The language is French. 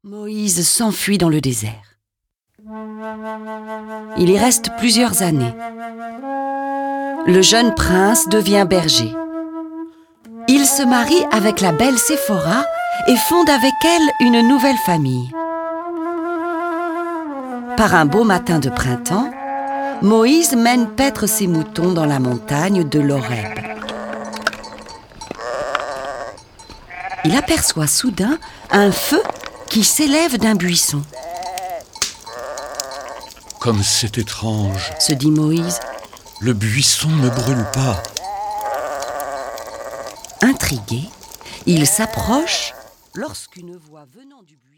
Moïse s'enfuit dans le désert. Il y reste plusieurs années. Le jeune prince devient berger. Il se marie avec la belle Séphora et fonde avec elle une nouvelle famille. Par un beau matin de printemps, Moïse mène paître ses moutons dans la montagne de l'Horeb. Il aperçoit soudain un feu qui s'élève d'un buisson. Comme c'est étrange, Se dit Moïse. le buisson ne brûle pas. Intrigué, il s'approche lorsqu'une voix venant du buisson